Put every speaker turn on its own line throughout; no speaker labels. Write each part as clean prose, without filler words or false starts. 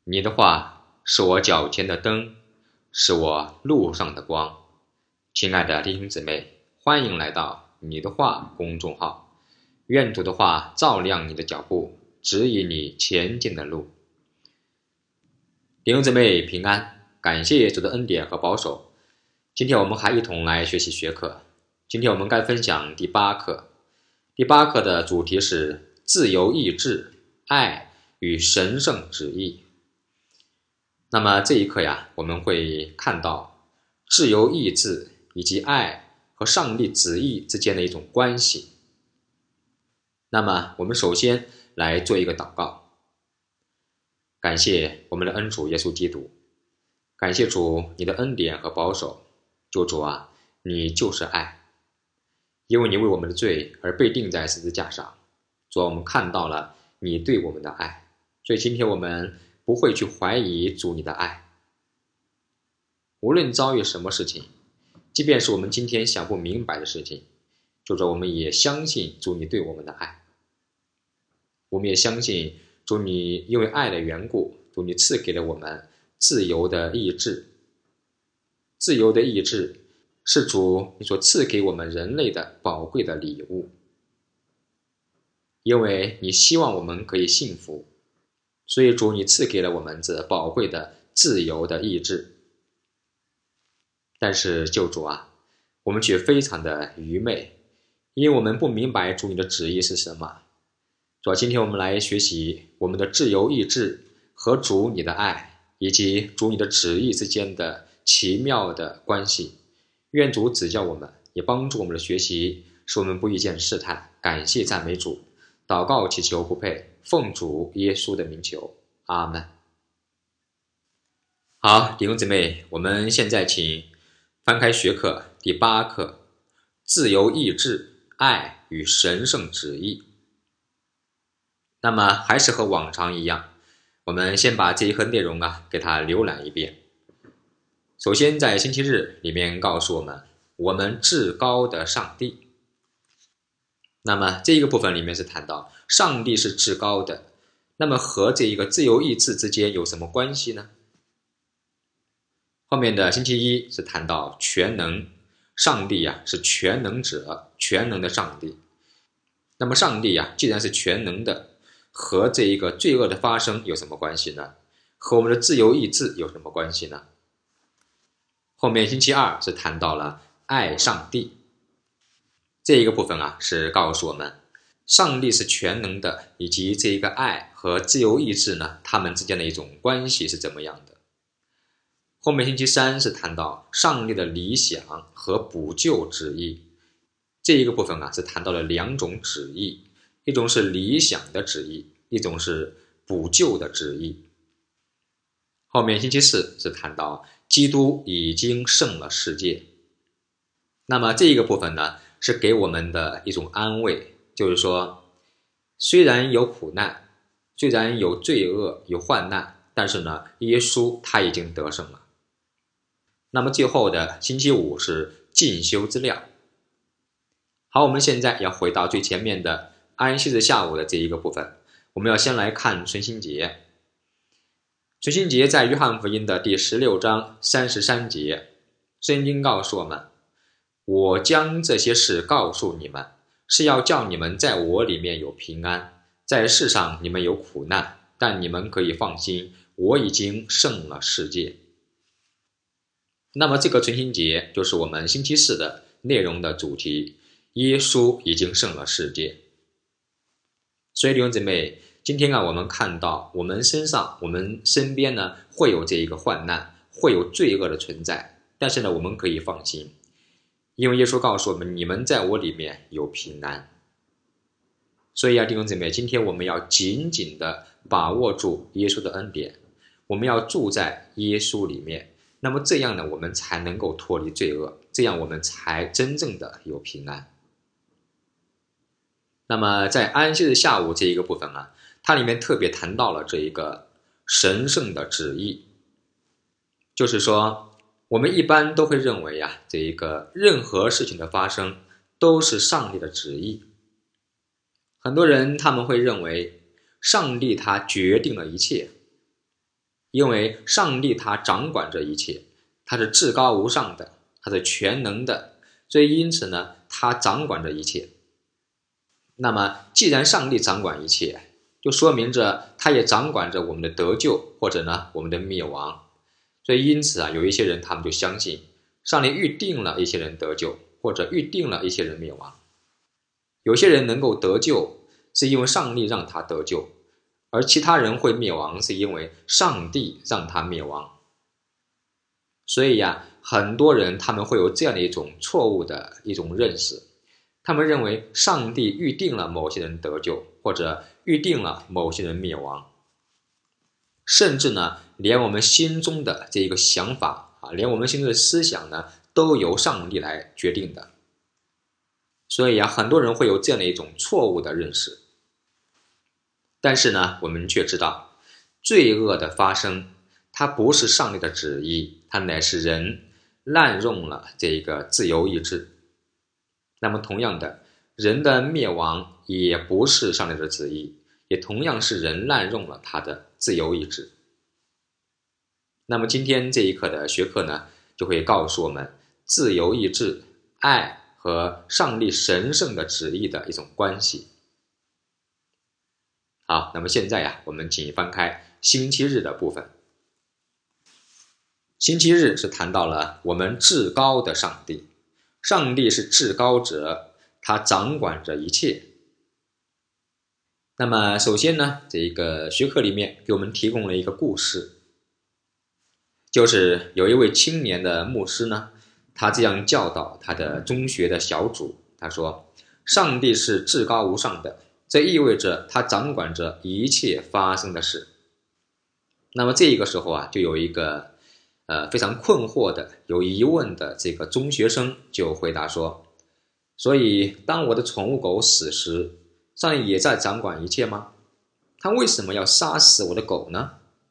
你的话是我脚前的灯，是我路上的光。亲爱的弟兄姊妹，欢迎来到你的话公众号，愿主的话照亮你的脚步，指引你前进的路。弟兄姊妹平安，感谢主的恩典和保守。今天我们还一同来学习学课，今天我们该分享第八课。第八课的主题是自由意志、爱与神圣旨意。那么这一课呀，我们会看到自由意志以及爱和上帝旨意之间的一种关系。那么我们首先来做一个祷告，感谢我们的恩主耶稣基督，感谢主你的恩典和保守。救主啊，你就是爱，因为你为我们的罪而被钉在十字架上。主啊，我们看到了你对我们的爱，所以今天我们不会去怀疑主你的爱。无论遭遇什么事情，即便是我们今天想不明白的事情，主说我们也相信主你对我们的爱。我们也相信主你因为爱的缘故，主你赐给了我们自由的意志。自由的意志是主你所赐给我们人类的宝贵的礼物，因为你希望我们可以幸福，所以主你赐给了我们这宝贵的自由的意志。但是救主啊，我们却非常的愚昧，因为我们不明白主你的旨意是什么。主啊，今天我们来学习我们的自由意志和主你的爱以及主你的旨意之间的奇妙的关系。愿主指教我们，也帮助我们的学习，使我们不遇见试探。感谢赞美主，祷告祈求不配，奉主耶稣的名求，阿们。好，弟兄姊妹，我们现在请翻开学课第八课，自由意志、爱与神圣旨意。那么还是和往常一样，我们先把这一课内容给它浏览一遍。首先在星期日里面告诉我们至高的上帝。那么这一个部分里面是谈到上帝是至高的，那么和这一个自由意志之间有什么关系呢？后面的星期一是谈到全能，上帝是全能者，全能的上帝。那么上帝既然是全能的，和这一个罪恶的发生有什么关系呢？和我们的自由意志有什么关系呢？后面星期二是谈到了爱上帝，这一个部分是告诉我们上帝是全能的，以及这一个爱和自由意志呢，他们之间的一种关系是怎么样的。后面星期三是谈到上帝的理想和补救旨意，这一个部分是谈到了两种旨意，一种是理想的旨意，一种是补救的旨意。后面星期四是谈到基督已经胜了世界。那么这一个部分呢，是给我们的一种安慰，就是说虽然有苦难，虽然有罪恶有患难，但是呢耶稣他已经得胜了。那么最后的星期五是进修资料。好，我们现在要回到最前面的安息日下午的这一个部分，我们要先来看存心节。存心节在约翰福音的第16章33节，圣经告诉我们，我将这些事告诉你们，是要叫你们在我里面有平安，在世上你们有苦难，但你们可以放心，我已经胜了世界。那么这个存心节就是我们星期四的内容的主题，耶稣已经胜了世界。所以弟兄姊妹，今天我们看到我们身上我们身边呢会有这一个患难，会有罪恶的存在，但是呢我们可以放心，因为耶稣告诉我们，你们在我里面有平安。所以弟兄姊妹，今天我们要紧紧的把握住耶稣的恩典，我们要住在耶稣里面，那么这样呢我们才能够脱离罪恶，这样我们才真正的有平安。那么在安息日下午这一个部分它里面特别谈到了这一个神圣的旨意，就是说我们一般都会认为这一个任何事情的发生都是上帝的旨意。很多人他们会认为上帝他决定了一切， 因为上帝他掌管着一切，他是至高无上的，他是全能的，所以因此呢，他掌管着一切。那么既然上帝掌管一切，就说明着他也掌管着我们的得救，或者呢我们的灭亡。所以因此有一些人他们就相信上帝预定了一些人得救，或者预定了一些人灭亡。有些人能够得救是因为上帝让他得救，而其他人会灭亡是因为上帝让他灭亡。所以很多人他们会有这样的一种错误的一种认识，他们认为上帝预定了某些人得救，或者预定了某些人灭亡，甚至呢连我们心中的这一个想法连我们心中的思想呢都由上帝来决定的。所以很多人会有这样的一种错误的认识。但是呢我们却知道罪恶的发生它不是上帝的旨意，它乃是人滥用了这个自由意志。那么同样的，人的灭亡也不是上帝的旨意，也同样是人滥用了他的自由意志。那么今天这一课的学科呢，就会告诉我们自由意志、爱和上帝神圣的旨意的一种关系。好，那么现在我们请翻开星期日的部分。星期日是谈到了我们至高的上帝，上帝是至高者，他掌管着一切。那么首先呢，这个学科里面给我们提供了一个故事，就是有一位青年的牧师呢，他这样教导他的中学的小组，他说上帝是至高无上的，这意味着他掌管着一切发生的事。那么这个时候就有一个非常困惑的有疑问的这个中学生就回答说，所以当我的宠物狗死时，上帝也在掌管一切吗？他为什么要杀死我的狗呢？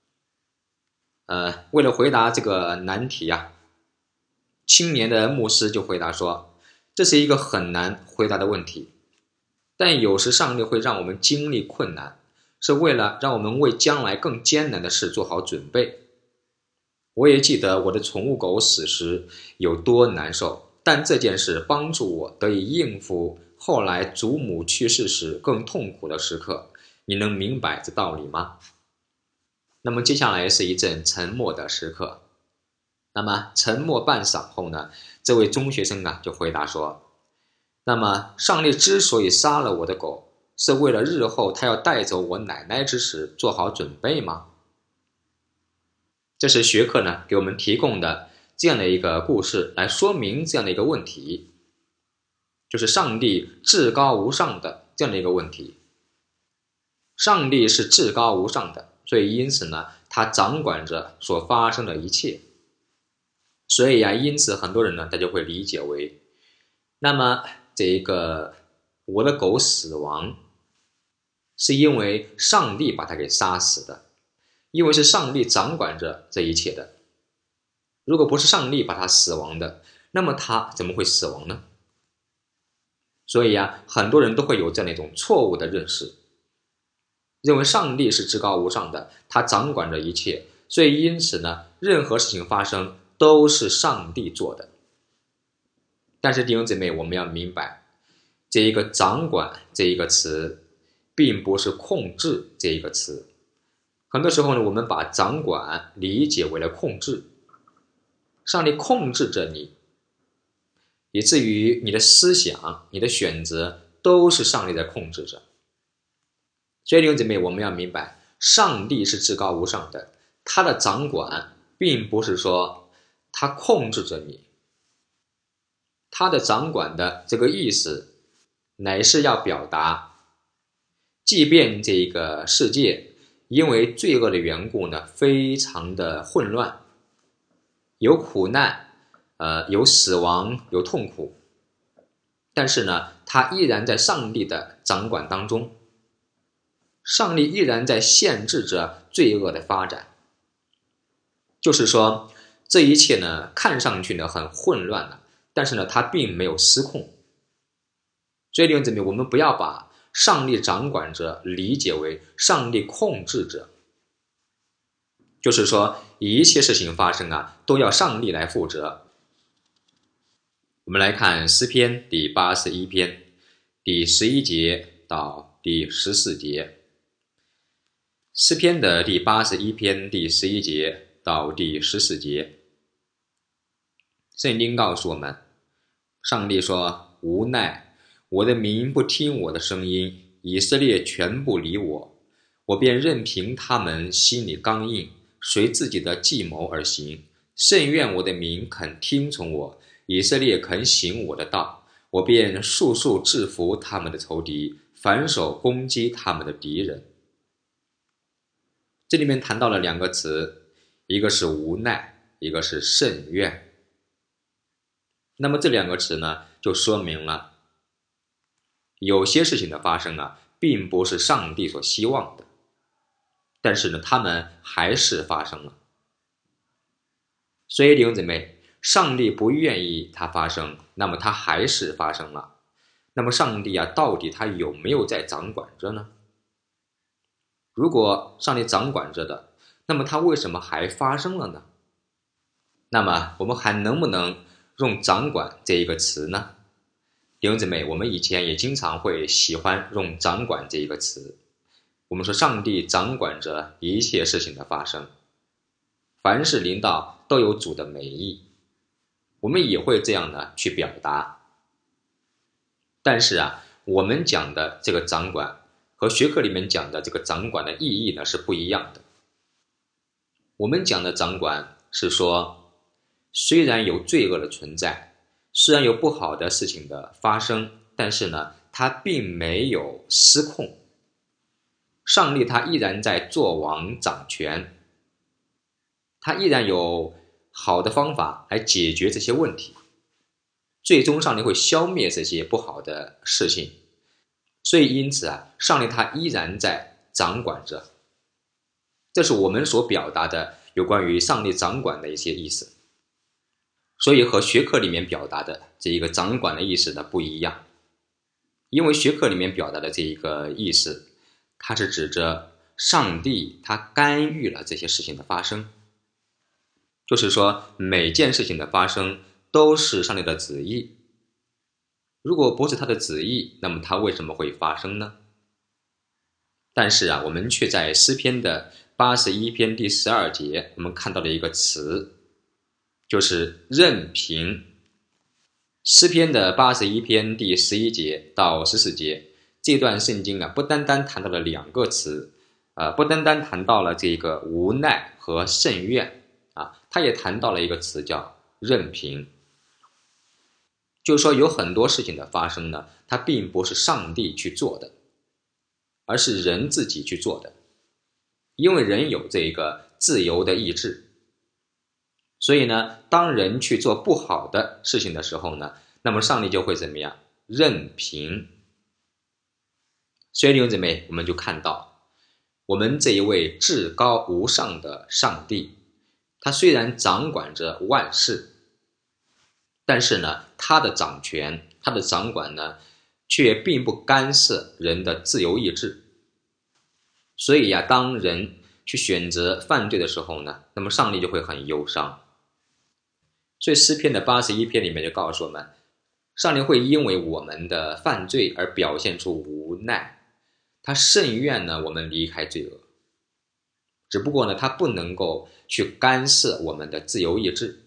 为了回答这个难题青年的牧师就回答说，这是一个很难回答的问题，但有时上帝会让我们经历困难，是为了让我们为将来更艰难的事做好准备。我也记得我的宠物狗死时有多难受，但这件事帮助我得以应付后来祖母去世时更痛苦的时刻。你能明白这道理吗？那么接下来是一阵沉默的时刻。那么沉默半晌后呢，这位中学生就回答说，那么上帝之所以杀了我的狗，是为了日后他要带走我奶奶之时做好准备吗？这是学科呢给我们提供的这样的一个故事，来说明这样的一个问题，就是上帝至高无上的这样的一个问题。上帝是至高无上的，所以因此呢他掌管着所发生的一切。所以因此很多人呢他就会理解为，那么这个我的狗死亡是因为上帝把它给杀死的，因为是上帝掌管着这一切的。如果不是上帝把它死亡的，那么它怎么会死亡呢？所以很多人都会有这样的一种错误的认识，认为上帝是至高无上的，他掌管着一切，所以因此呢任何事情发生都是上帝做的。但是弟兄姊妹，我们要明白，这一个掌管这一个词并不是控制这一个词。很多时候呢，我们把掌管理解为了控制，上帝控制着你，以至于你的思想、你的选择都是上帝在控制着。所以弟兄姊妹，我们要明白，上帝是至高无上的，他的掌管并不是说他控制着你，他的掌管的这个意思乃是要表达，即便这个世界因为罪恶的缘故呢非常的混乱，有苦难，有死亡，有痛苦，但是呢他依然在上帝的掌管当中，上帝依然在限制着罪恶的发展。就是说这一切呢看上去呢很混乱了，但是呢它并没有失控。所以弟兄姊妹，我们不要把上帝掌管着理解为上帝控制着， 就是说一切事情发生都要上帝来负责。我们来看诗篇第81篇第11节到第14节。诗篇的第81篇第11节到第14节，圣经告诉我们，上帝说，无奈我的民不听我的声音，以色列全不理我，我便任凭他们心里刚硬，随自己的计谋而行。甚愿我的民肯听从我，以色列肯行我的道，我便速速制服他们的仇敌，反手攻击他们的敌人。这里面谈到了两个词，一个是无奈，一个是甚愿。那么这两个词呢，就说明了有些事情的发生并不是上帝所希望的，但是呢，他们还是发生了。所以弟兄姊妹，上帝不愿意它发生，那么它还是发生了。那么上帝到底他有没有在掌管着呢？如果上帝掌管着的，那么它为什么还发生了呢？那么我们还能不能用掌管这一个词呢？弟兄姊妹，我们以前也经常会喜欢用掌管这一个词。我们说上帝掌管着一切事情的发生，凡事临到都有主的美意，我们也会这样去表达。但是我们讲的这个掌管和学科里面讲的这个掌管的意义呢是不一样的。我们讲的掌管是说，虽然有罪恶的存在，虽然有不好的事情的发生，但是呢，它并没有失控。上帝他依然在作王掌权，他依然有好的方法来解决这些问题，最终上帝会消灭这些不好的事情。所以因此上帝他依然在掌管着。这是我们所表达的有关于上帝掌管的一些意思。所以和学科里面表达的这一个掌管的意思呢不一样。因为学科里面表达的这一个意思，它是指着上帝他干预了这些事情的发生。就是说每件事情的发生都是上帝的旨意。如果不是他的旨意，那么他为什么会发生呢？但是我们却在诗篇的81篇第12节，我们看到了一个词，就是任凭。诗篇的81篇第11节到14节，这段圣经不单单谈到了两个词，不单单谈到了这个无奈和甚愿它也谈到了一个词叫任凭。就是说有很多事情的发生呢，它并不是上帝去做的，而是人自己去做的。因为人有这个自由的意志，所以呢，当人去做不好的事情的时候呢，那么上帝就会怎么样？任凭。所以弟兄姊妹，我们就看到我们这一位至高无上的上帝，他虽然掌管着万事，但是呢，他的掌权，他的掌管呢，却并不干涉人的自由意志。所以当人去选择犯罪的时候呢，那么上帝就会很忧伤。所以诗篇的81篇里面就告诉我们，上帝会因为我们的犯罪而表现出无奈，他甚愿呢我们离开罪恶，只不过呢他不能够去干涉我们的自由意志。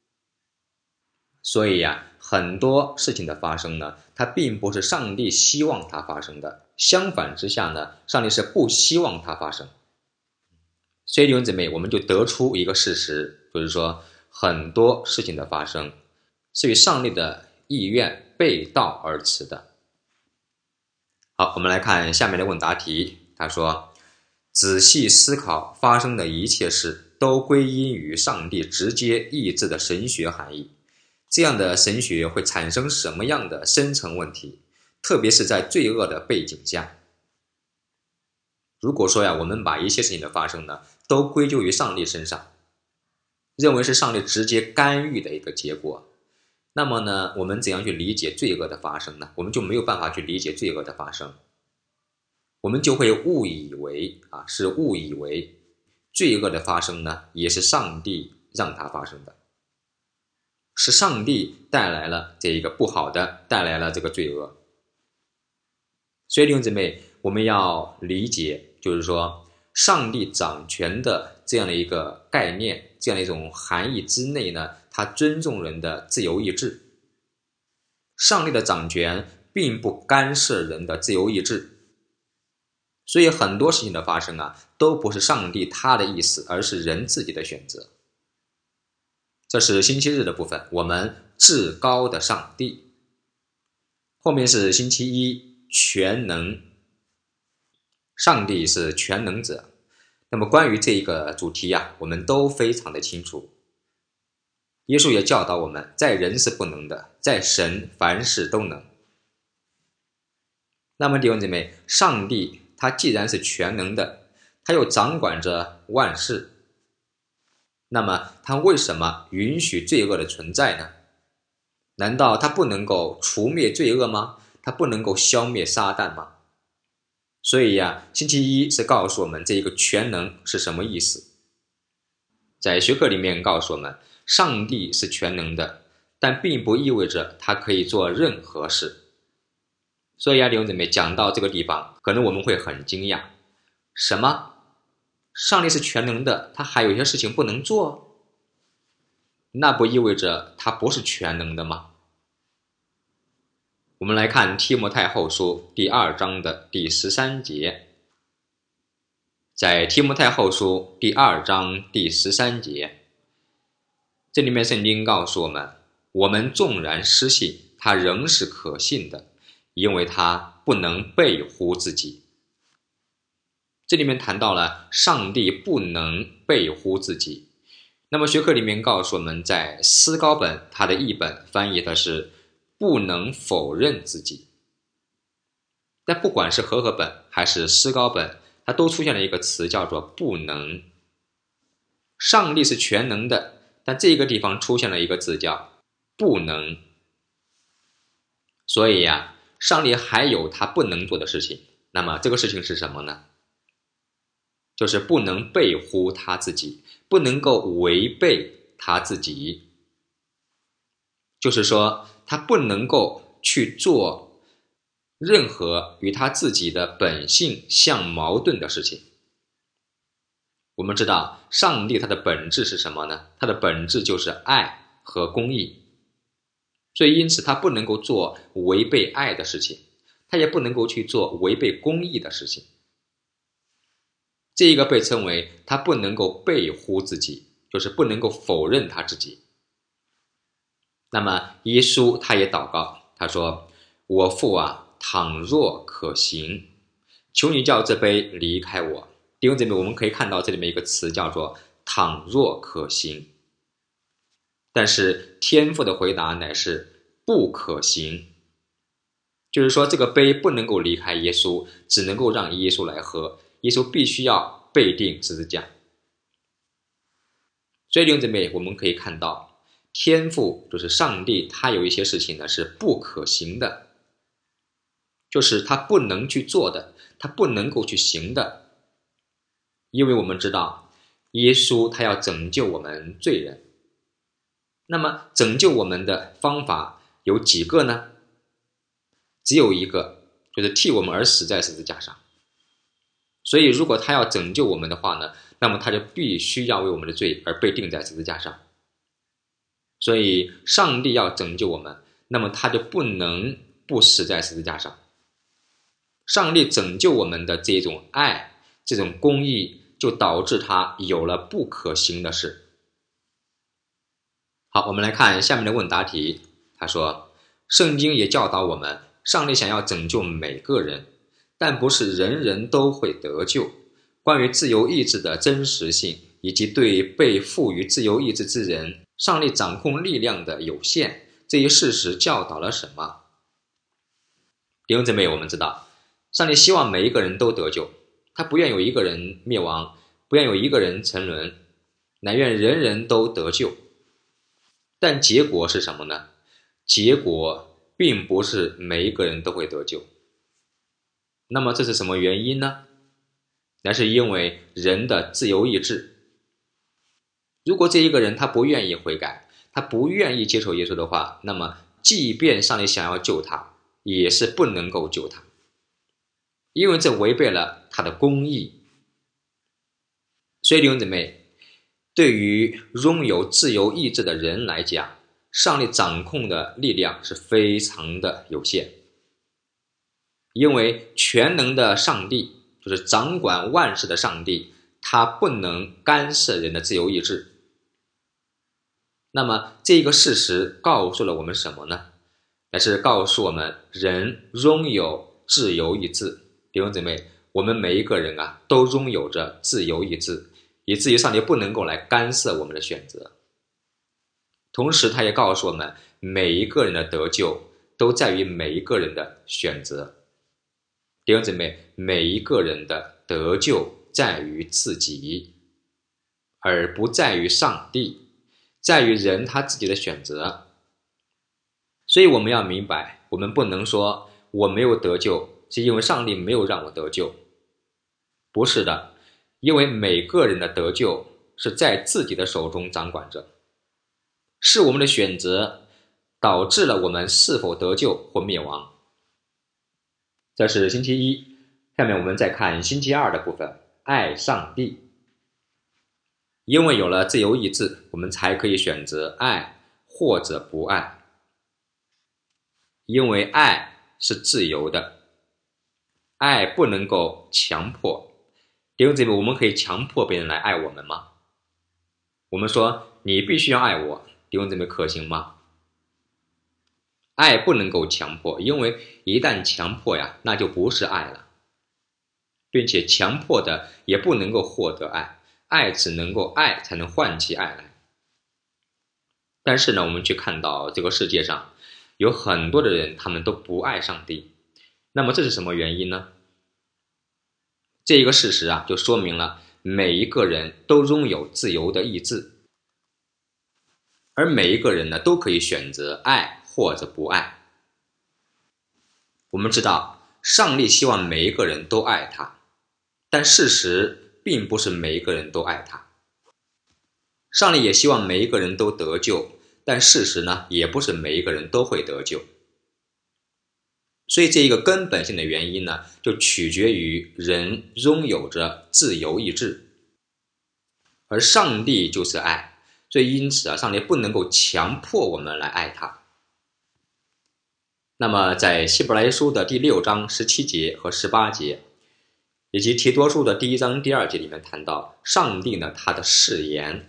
所以很多事情的发生呢，它并不是上帝希望它发生的，相反之下呢，上帝是不希望它发生。所以弟兄姊妹，我们就得出一个事实，就是说很多事情的发生是与上帝的意愿背道而驰的。好，我们来看下面的问答题。他说，仔细思考发生的一切事都归因于上帝直接意志的神学含义，这样的神学会产生什么样的深层问题，特别是在罪恶的背景下。如果说我们把一切事情的发生呢都归咎于上帝身上，认为是上帝直接干预的一个结果，那么呢我们怎样去理解罪恶的发生呢？我们就没有办法去理解罪恶的发生，我们就会误以为罪恶的发生呢，也是上帝让它发生的，是上帝带来了这一个不好的，带来了这个罪恶。所以弟兄姊妹，我们要理解，就是说上帝掌权的这样的一个概念，这样的一种含义之内呢，他尊重人的自由意志。上帝的掌权并不干涉人的自由意志，所以很多事情的发生啊，都不是上帝他的意思，而是人自己的选择。这是星期日的部分，我们至高的上帝。后面是星期一，全能。上帝是全能者。那么关于这个主题啊，我们都非常的清楚。耶稣也教导我们，在人是不能的，在神凡事都能。那么弟兄姐妹，上帝他既然是全能的，他又掌管着万事，那么他为什么允许罪恶的存在呢？难道他不能够除灭罪恶吗？他不能够消灭撒旦吗？所以呀，星期一是告诉我们这一个全能是什么意思。在学科里面告诉我们，上帝是全能的，但并不意味着他可以做任何事。所以弟兄姊妹，讲到这个地方，可能我们会很惊讶，什么？上帝是全能的，他还有一些事情不能做？那不意味着他不是全能的吗？我们来看提摩太后书第2章的第13节。在提摩太后书第2章第13节，这里面圣经告诉我们，我们纵然失信，他仍是可信的，因为他不能背乎自己。这里面谈到了上帝不能背乎自己。那么学科里面告诉我们，在思高本它的译本翻译的是不能否认自己。但不管是和合本还是思高本，它都出现了一个词叫做不能。上帝是全能的，但这个地方出现了一个字叫不能。所以呀，上帝还有他不能做的事情。那么这个事情是什么呢？就是不能背乎他自己，不能够违背他自己。就是说他不能够去做任何与他自己的本性相矛盾的事情。我们知道上帝他的本质是什么呢？他的本质就是爱和公义。所以因此他不能够做违背爱的事情，他也不能够去做违背公义的事情。这一个被称为他不能够背乎自己，就是不能够否认他自己。那么耶稣他也祷告，他说，我父啊，倘若可行，求你叫这杯离开我。弟兄姊妹，我们可以看到这里面一个词叫做倘若可行。但是天父的回答乃是不可行，就是说这个杯不能够离开耶稣，只能够让耶稣来喝，耶稣必须要被钉十字架。所以弟兄姊妹，我们可以看到天父就是上帝，他有一些事情呢是不可行的，就是他不能去做的，他不能够去行的。因为我们知道耶稣他要拯救我们罪人，那么拯救我们的方法有几个呢？只有一个，就是替我们而死在十字架上。所以如果他要拯救我们的话呢，那么他就必须要为我们的罪而被钉在十字架上。所以上帝要拯救我们，那么他就不能不死在十字架上。上帝拯救我们的这种爱，这种公义，就导致他有了不可行的事。好，我们来看下面的问答题。他说，圣经也教导我们，上帝想要拯救每个人，但不是人人都会得救。关于自由意志的真实性，以及对被赋予自由意志之人，上帝掌控力量的有限，这一事实教导了什么？弟兄姊妹，我们知道上帝希望每一个人都得救，他不愿有一个人灭亡，不愿有一个人沉沦，乃愿人人都得救。但结果是什么呢？结果并不是每一个人都会得救。那么这是什么原因呢？乃是因为人的自由意志。 如果这一个人他不愿意悔改，他不愿意接受耶稣的话，那么即便上帝想要救他，也是不能够救他，因为这违背了他的公义。所以弟兄姊妹，对于拥有自由意志的人来讲，上帝掌控的力量是非常的有限，因为全能的上帝，就是掌管万事的上帝，他不能干涉人的自由意志。那么这个事实告诉了我们什么呢？那是告诉我们人拥有自由意志。弟兄姊妹，我们每一个人都拥有着自由意志，以至于上帝不能够来干涉我们的选择。同时他也告诉我们，每一个人的得救都在于每一个人的选择。弟兄姊妹，每一个人的得救在于自己，而不在于上帝，在于人他自己的选择。所以我们要明白，我们不能说我没有得救是因为上帝没有让我得救，不是的，因为每个人的得救是在自己的手中掌管着，是我们的选择导致了我们是否得救或灭亡。这是星期一，下面我们再看星期二的部分，爱上帝。因为有了自由意志，我们才可以选择爱或者不爱。因为爱是自由的，爱不能够强迫。弟兄姊妹，我们可以强迫别人来爱我们吗？我们说你必须要爱我，弟兄姊妹，可行吗？爱不能够强迫，因为一旦强迫那就不是爱了，并且强迫的也不能够获得爱，爱只能够爱才能唤起爱来。但是呢，我们去看到这个世界上有很多的人，他们都不爱上帝。那么这是什么原因呢？这一个事实就说明了每一个人都拥有自由的意志，而每一个人呢都可以选择爱或者不爱。我们知道上帝希望每一个人都爱他，但事实并不是每一个人都爱他。上帝也希望每一个人都得救，但事实呢也不是每一个人都会得救。所以这一个根本性的原因呢，就取决于人拥有着自由意志，而上帝就是爱，所以因此上帝不能够强迫我们来爱他。那么在希伯来书的第6章17节和18节，以及提多书的第1章第2节里面谈到上帝呢他的誓言。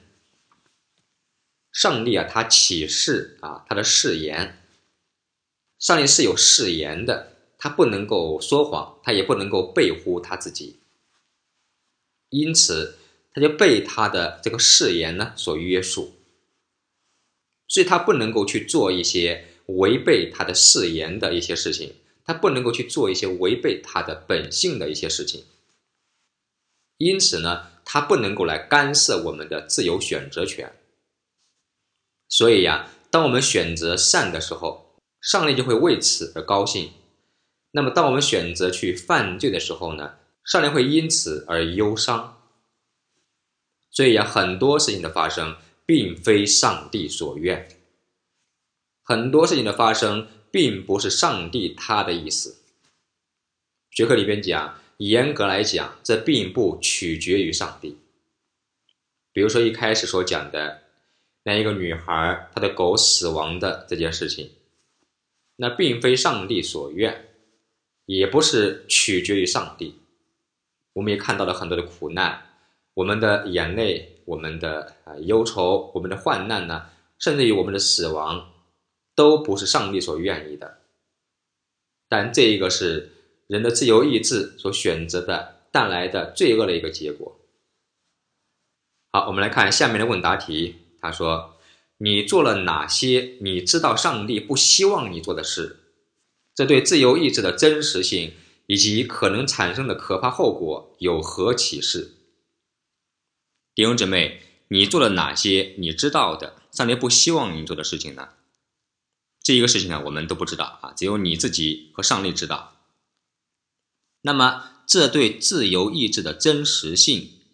上帝他启示他的誓言。上帝是有誓言的，他不能够说谎，他也不能够背乎他自己，因此他就被他的这个誓言呢所约束，所以他不能够去做一些违背他的誓言的一些事情，他不能够去做一些违背他的本性的一些事情，因此呢他不能够来干涉我们的自由选择权。所以当我们选择善的时候，上帝就会为此而高兴。那么当我们选择去犯罪的时候呢，上帝会因此而忧伤。所以很多事情的发生并非上帝所愿，很多事情的发生并不是上帝他的意思。学科里边讲，严格来讲，这并不取决于上帝。比如说一开始所讲的那一个女孩她的狗死亡的这件事情，那并非上帝所愿，也不是取决于上帝。我们也看到了很多的苦难，我们的眼泪，我们的忧愁，我们的患难呢，甚至于我们的死亡，都不是上帝所愿意的。但这一个是人的自由意志所选择的带来的罪恶的一个结果。好，我们来看下面的问答题。他说，你做了哪些你知道上帝不希望你做的事？这对自由意志的真实性以及可能产生的可怕后果有何启示？弟兄姊妹，你做了哪些你知道的上帝不希望你做的事情呢？这一个事情呢，我们都不知道只有你自己和上帝知道。那么这对自由意志的真实性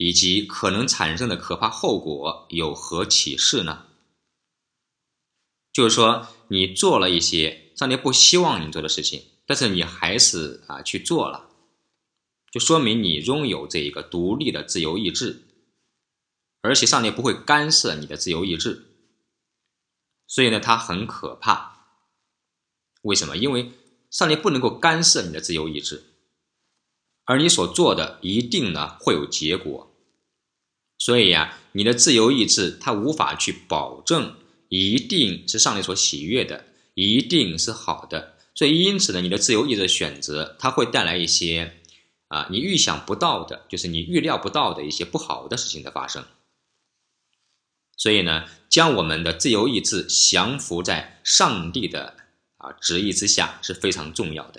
以及可能产生的可怕后果有何启示呢？就是说你做了一些上帝不希望你做的事情，但是你还是去做了，就说明你拥有这一个独立的自由意志，而且上帝不会干涉你的自由意志。所以呢，它很可怕。为什么？因为上帝不能够干涉你的自由意志，而你所做的一定呢会有结果。所以你的自由意志它无法去保证一定是上帝所喜悦的，一定是好的。所以因此呢，你的自由意志的选择它会带来一些你预想不到的，就是你预料不到的一些不好的事情的发生。所以呢，将我们的自由意志降服在上帝的旨意之下是非常重要的。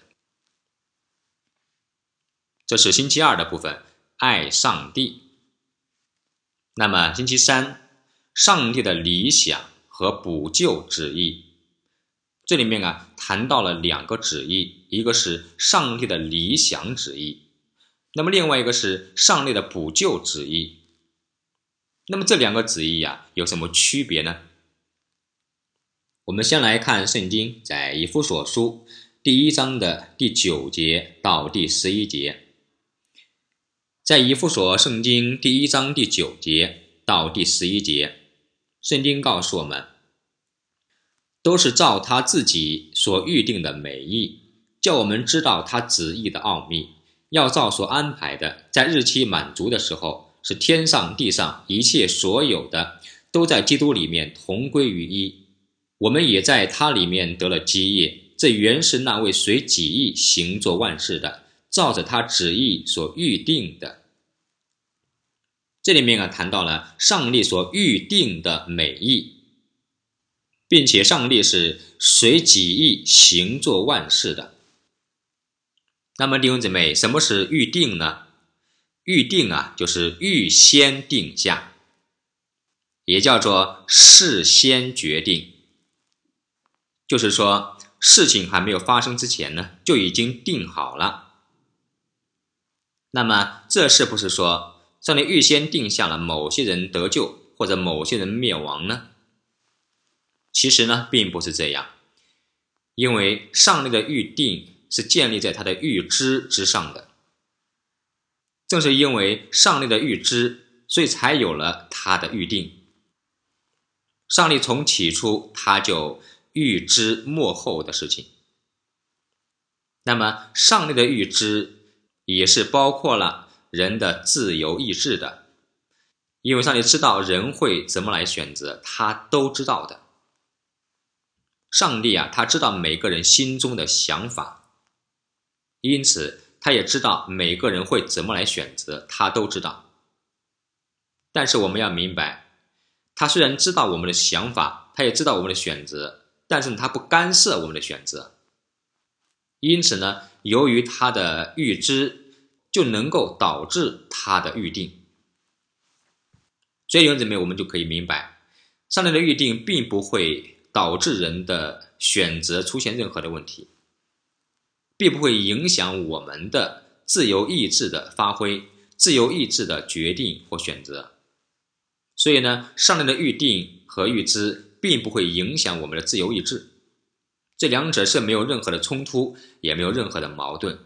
这是星期二的部分，爱上帝。那么星期三，上帝的理想和补救旨意。这里面谈到了两个旨意，一个是上帝的理想旨意，那么另外一个是上帝的补救旨意。那么这两个旨意有什么区别呢？我们先来看圣经在以弗所书第1章的第9节到第11节。在以弗所圣经第1章第9节到第11节，圣经告诉我们，都是照他自己所预定的美意，叫我们知道他旨意的奥秘，要照所安排的，在日期满足的时候，使天上地上一切所有的都在基督里面同归于一。我们也在他里面得了基业，这原是那位随己意行作万事的，照着他旨意所预定的。这里面谈到了上帝所预定的美意，并且上帝是随己意行作万事的。那么弟兄姊妹，什么是预定呢？预定就是预先定下，也叫做事先决定。就是说事情还没有发生之前呢，就已经定好了。那么这是不是说上帝预先定下了某些人得救或者某些人灭亡呢？其实呢并不是这样，因为上帝的预定是建立在他的预知之上的。正是因为上帝的预知，所以才有了他的预定。上帝从起初他就预知末后的事情。那么上帝的预知也是包括了人的自由意志的，因为上帝知道人会怎么来选择，他都知道的。上帝他知道每个人心中的想法，因此他也知道每个人会怎么来选择，他都知道。但是我们要明白，他虽然知道我们的想法，他也知道我们的选择，但是他不干涉我们的选择。因此呢，由于他的预知，就能够导致他的预定。所以弟兄姊妹，我们就可以明白，上帝的预定并不会导致人的选择出现任何的问题，并不会影响我们的自由意志的发挥，自由意志的决定或选择。所以呢，上帝的预定和预知并不会影响我们的自由意志，这两者是没有任何的冲突，也没有任何的矛盾。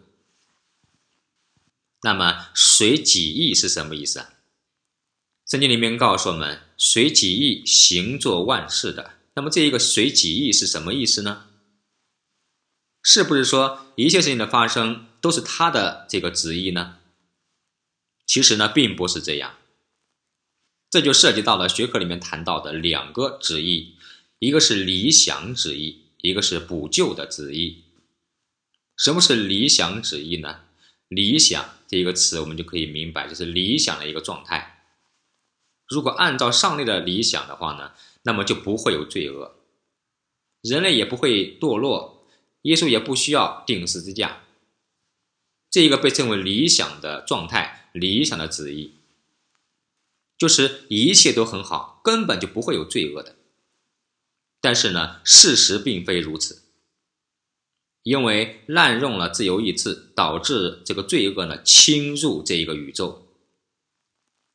那么随己意是什么意思？圣经里面告诉我们，随己意行作万事的。那么这一个随己意是什么意思呢？是不是说一切事情的发生都是他的这个旨意呢？其实呢并不是这样。这就涉及到了学科里面谈到的两个旨意，一个是理想旨意，一个是补救的旨意。什么是理想旨意呢？理想这一个词我们就可以明白，就是理想的一个状态。如果按照上帝的理想的话呢，那么就不会有罪恶，人类也不会堕落，耶稣也不需要钉十字架。这一个被称为理想的状态，理想的旨意，就是一切都很好，根本就不会有罪恶的。但是呢，事实并非如此，因为滥用了自由意志，导致这个罪恶呢侵入这一个宇宙。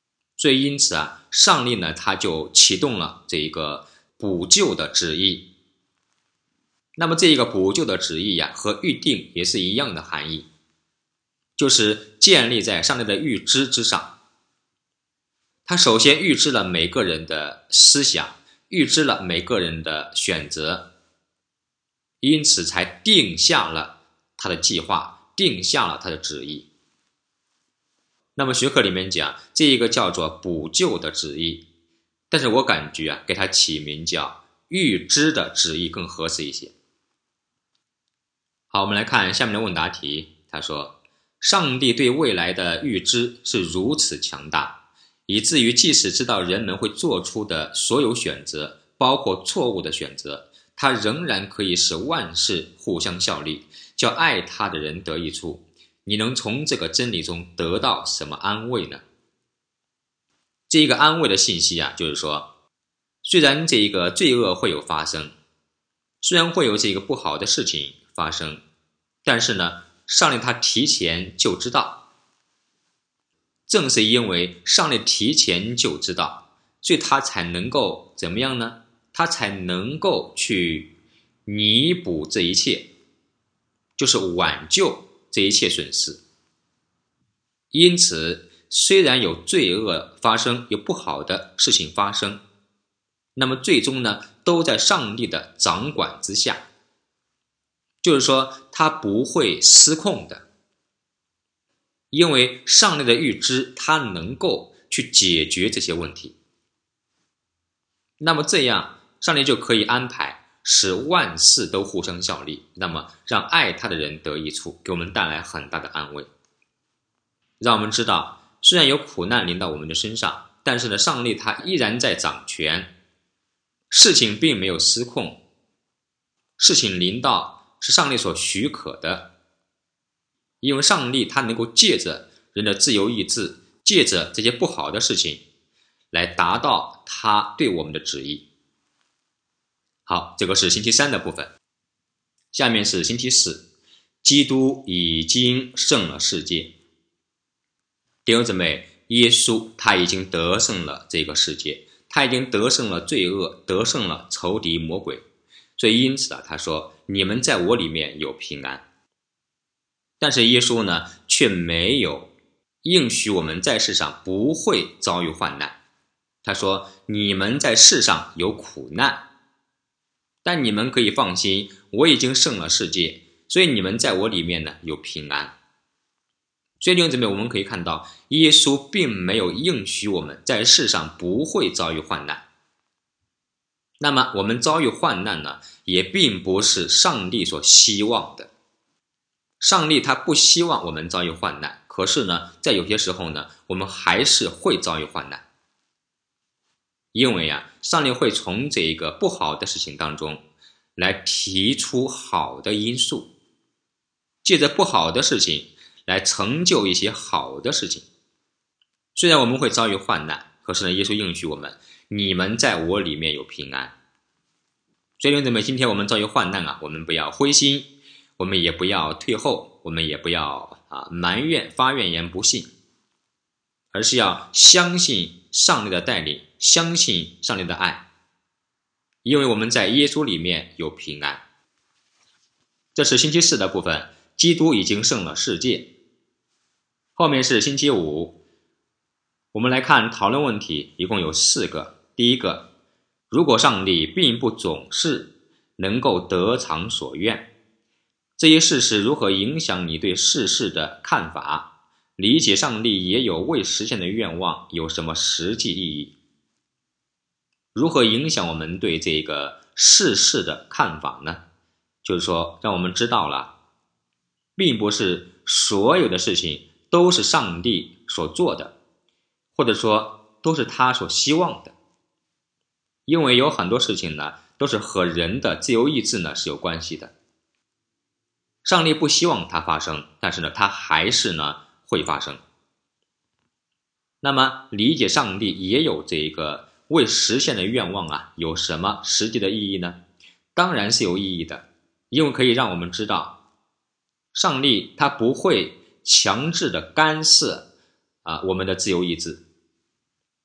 所以因此啊，上帝呢他就启动了这一个补救的旨意。那么这一个补救的旨意呀，和预定也是一样的含义，就是建立在上帝的预知之上。他首先预知了每个人的思想，预知了每个人的选择，因此才定下了他的计划，定下了他的旨意。那么学科里面讲，这一个叫做补救的旨意，但是我感觉啊，给它起名叫预知的旨意更合适一些。好，我们来看下面的问答题。他说，上帝对未来的预知是如此强大，以至于即使知道人们会做出的所有选择，包括错误的选择，他仍然可以使万事互相效力，叫爱他的人得益处。你能从这个真理中得到什么安慰呢？这一个安慰的信息啊，就是说，虽然这一个罪恶会有发生，虽然会有这个不好的事情发生，但是呢，上帝他提前就知道。正是因为上帝提前就知道，所以他才能够怎么样呢？他才能够去弥补这一切，就是挽救这一切损失。因此，虽然有罪恶发生，有不好的事情发生，那么最终呢，都在上帝的掌管之下。就是说，他不会失控的，因为上帝的预知，他能够去解决这些问题。那么这样，上帝就可以安排，使万事都互相效力，那么让爱他的人得益处，给我们带来很大的安慰。让我们知道，虽然有苦难临到我们的身上，但是呢，上帝他依然在掌权，事情并没有失控，事情临到是上帝所许可的，因为上帝他能够借着人的自由意志，借着这些不好的事情来达到他对我们的旨意。好，这个是星期三的部分。下面是星期四，基督已经胜了世界。弟兄姊妹，耶稣他已经得胜了这个世界，他已经得胜了罪恶，得胜了仇敌魔鬼。所以因此啊，他说，你们在我里面有平安。但是耶稣呢，却没有应许我们在世上不会遭遇患难。他说，你们在世上有苦难，但你们可以放心，我已经胜了世界，所以你们在我里面呢有平安。所以弟兄姊妹，我们可以看到，耶稣并没有应许我们在世上不会遭遇患难。那么我们遭遇患难呢，也并不是上帝所希望的。上帝他不希望我们遭遇患难，可是呢，在有些时候呢，我们还是会遭遇患难。因为啊，上帝会从这一个不好的事情当中来提出好的因素，借着不好的事情来成就一些好的事情。虽然我们会遭遇患难，可是呢，耶稣应许我们，你们在我里面有平安。所以弟兄姊妹，今天我们遭遇患难啊，我们不要灰心，我们也不要退后，我们也不要埋怨发怨言不信，而是要相信上帝的带领，相信上帝的爱，因为我们在耶稣里面有平安。这是星期四的部分，基督已经胜了世界。后面是星期五，我们来看讨论问题，一共有4个。第一个，如果上帝并不总是能够得偿所愿，这一事实如何影响你对世事的看法？理解上帝也有未实现的愿望有什么实际意义？如何影响我们对这个世事的看法呢？就是说，让我们知道了，并不是所有的事情都是上帝所做的，或者说都是他所希望的。因为有很多事情呢，都是和人的自由意志呢是有关系的。上帝不希望它发生，但是呢，它还是呢会发生。那么理解上帝也有这个未实现的愿望啊，有什么实际的意义呢？当然是有意义的，因为可以让我们知道，上帝他不会强制的干涉我们的自由意志。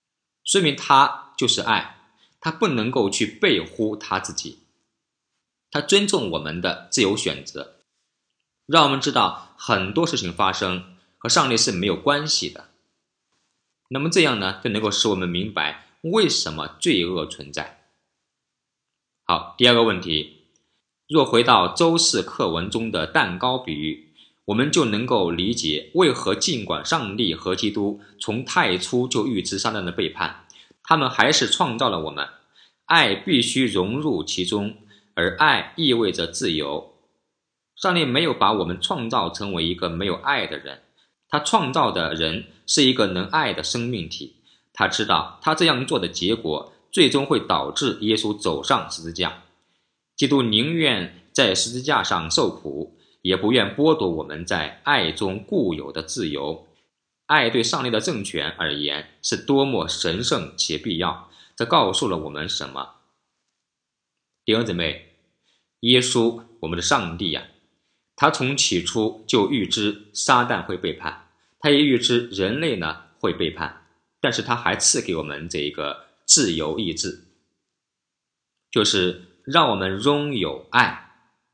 说明他就是爱，他不能够去背乎他自己，他尊重我们的自由选择，让我们知道很多事情发生和上帝是没有关系的。那么这样呢，就能够使我们明白为什么罪恶存在。好，第二个问题，若回到周四课文中的蛋糕比喻，我们就能够理解为何尽管上帝和基督从太初就预知撒旦的背叛，他们还是创造了我们。爱必须融入其中，而爱意味着自由。上帝没有把我们创造成为一个没有爱的人，他创造的人是一个能爱的生命体。他知道他这样做的结果最终会导致耶稣走上十字架。基督宁愿在十字架上受苦，也不愿剥夺我们在爱中固有的自由。爱对上帝的政权而言是多么神圣且必要，这告诉了我们什么？弟兄姊妹，耶稣，我们的上帝他从起初就预知撒旦会背叛，他也预知人类呢会背叛，但是他还赐给我们这一个自由意志，就是让我们拥有爱。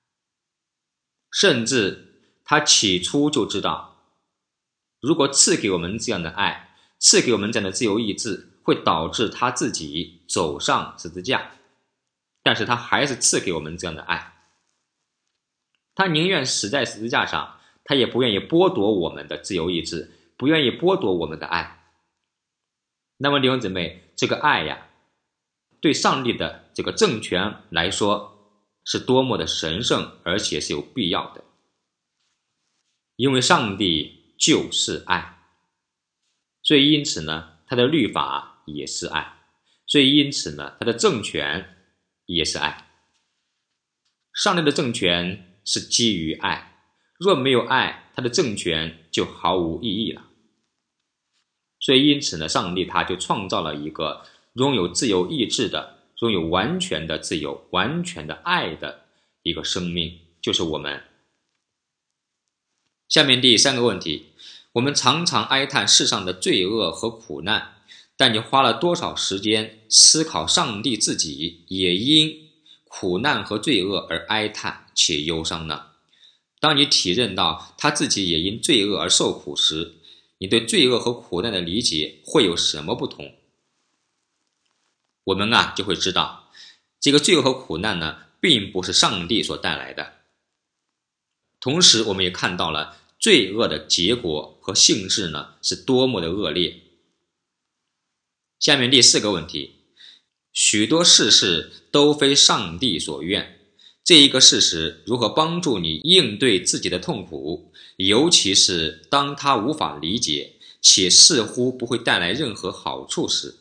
甚至他起初就知道，如果赐给我们这样的爱，赐给我们这样的自由意志，会导致他自己走上十字架，但是他还是赐给我们这样的爱。他宁愿死在十字架上，他也不愿意剥夺我们的自由意志，不愿意剥夺我们的爱。那么弟兄姊妹，这个爱对上帝的这个政权来说是多么的神圣，而且是有必要的。因为上帝就是爱，所以因此呢，他的律法也是爱，所以因此呢，他的政权也是爱。上帝的政权是基于爱，若没有爱，他的政权就毫无意义了。所以因此呢，上帝他就创造了一个拥有自由意志的，拥有完全的自由、完全的爱的一个生命，就是我们。下面第三个问题，我们常常哀叹世上的罪恶和苦难，但你花了多少时间思考上帝自己也因苦难和罪恶而哀叹且忧伤呢？当你体认到他自己也因罪恶而受苦时，你对罪恶和苦难的理解会有什么不同？我们就会知道，这个罪恶和苦难呢，并不是上帝所带来的。同时我们也看到了罪恶的结果和性质呢，是多么的恶劣。下面第四个问题，许多事实都非上帝所愿，这一个事实如何帮助你应对自己的痛苦，尤其是当他无法理解且似乎不会带来任何好处时？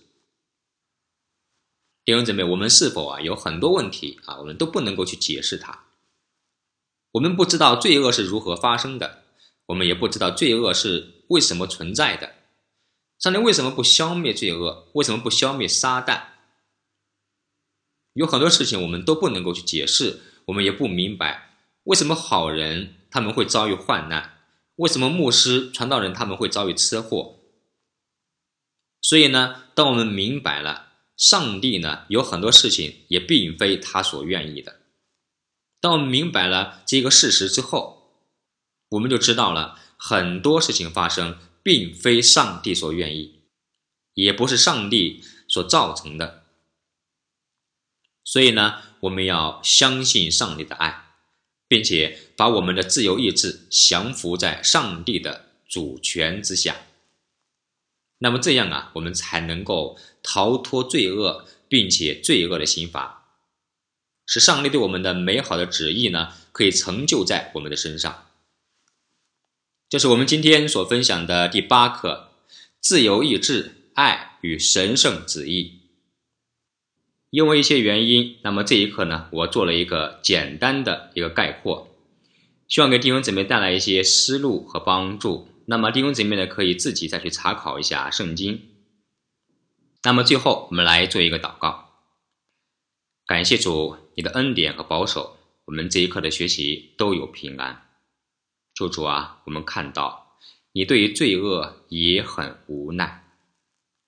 弟兄姊妹，我们是否有很多问题我们都不能够去解释它。我们不知道罪恶是如何发生的，我们也不知道罪恶是为什么存在的。上帝为什么不消灭罪恶？为什么不消灭撒旦？有很多事情我们都不能够去解释，我们也不明白为什么好人他们会遭遇患难，为什么牧师、传道人他们会遭遇车祸。所以呢，当我们明白了上帝呢有很多事情也并非他所愿意的，当我们明白了这个事实之后，我们就知道了很多事情发生并非上帝所愿意，也不是上帝所造成的。所以呢，我们要相信上帝的爱，并且把我们的自由意志降服在上帝的主权之下。那么这样我们才能够逃脱罪恶，并且罪恶的刑罚，使上帝对我们的美好的旨意呢，可以成就在我们的身上。这是我们今天所分享的第8课，自由意志、爱与神圣旨意。因为一些原因，那么这一课呢，我做了一个简单的一个概括，希望给弟兄姊妹带来一些思路和帮助。那么弟兄姊妹呢，可以自己再去查考一下圣经。那么最后我们来做一个祷告。感谢主，你的恩典和保守，我们这一课的学习都有平安。求主我们看到你对于罪恶也很无奈。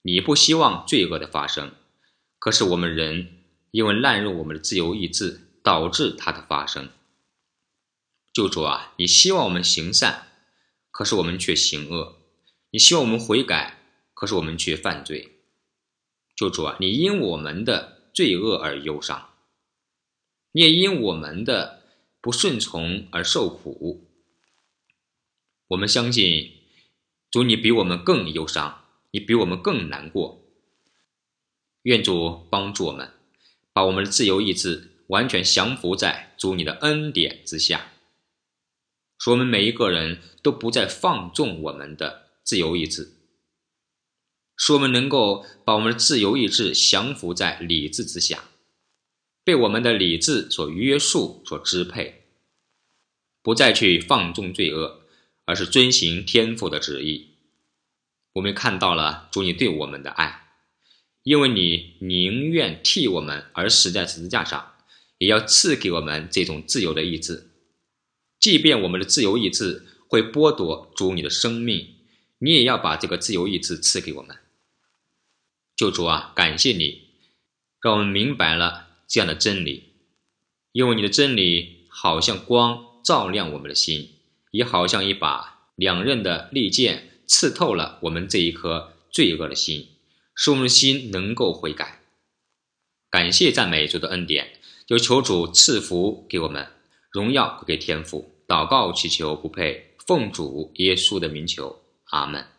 你不希望罪恶的发生，可是我们人因为滥用我们的自由意志，导致它的发生。救主啊，你希望我们行善，可是我们却行恶；你希望我们悔改，可是我们却犯罪。救主啊，你因我们的罪恶而忧伤，你也因我们的不顺从而受苦。我们相信主，你比我们更忧伤，你比我们更难过。愿主帮助我们，把我们的自由意志完全降服在主你的恩典之下，使我们每一个人都不再放纵我们的自由意志，使我们能够把我们的自由意志降服在理智之下，被我们的理智所约束、所支配，不再去放纵罪恶，而是遵行天父的旨意。我们看到了主你对我们的爱，因为你宁愿替我们而死在十字架上，也要赐给我们这种自由的意志。即便我们的自由意志会剥夺主你的生命，你也要把这个自由意志赐给我们。救主啊，感谢你，让我们明白了这样的真理，因为你的真理好像光照亮我们的心，也好像一把两刃的利剑刺透了我们这一颗罪恶的心，使我们的心能够悔改。感谢赞美主的恩典，就求主赐福给我们，荣耀归给天父。祷告祈求不配，奉主耶稣的名求，阿们。